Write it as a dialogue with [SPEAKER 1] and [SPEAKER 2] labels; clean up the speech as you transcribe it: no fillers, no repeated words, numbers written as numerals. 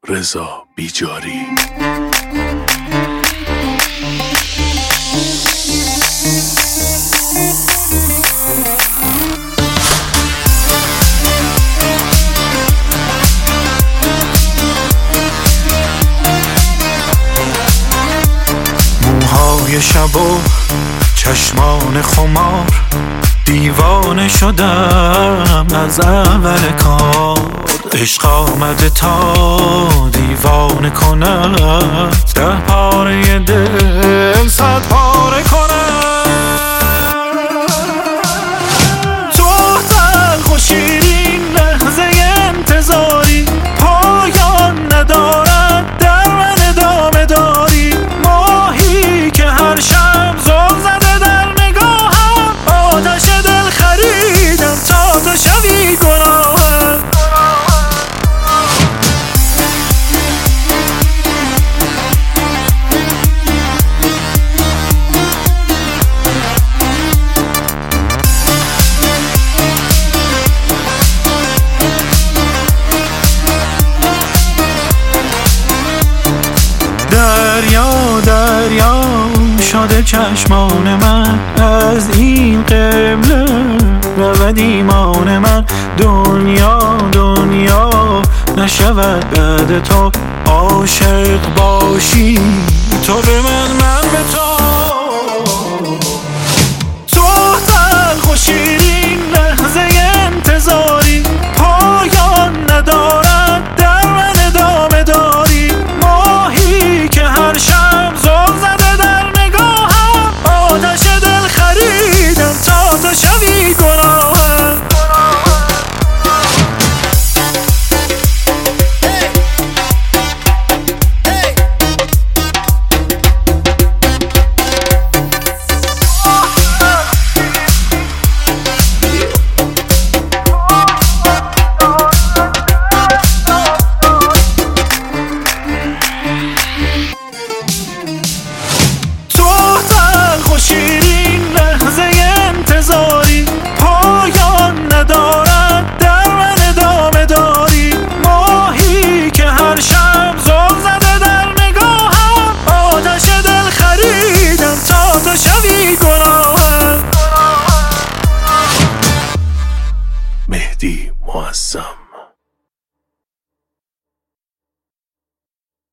[SPEAKER 1] رضا بیجاری.
[SPEAKER 2] موهای شب و چشمان خمار، دیوانه شدم از اول کار. عشق آمده تا دیوانه کند، 10 پاره دل 100 پاره کند. تو تلخ و شیرین لحظه انتظاری، پایان ندارد در من ادامه داری. ماهی که هر شب زل زده در نگاهم، آتش دل خریدم تا تو شوی گناهم. دریا دریا شده چشمان من، از این قبله رود ایمان من. دنیا دنیا نشود بعد تو، عاشق باشی تو به من به تو. تو تلخ و شیرین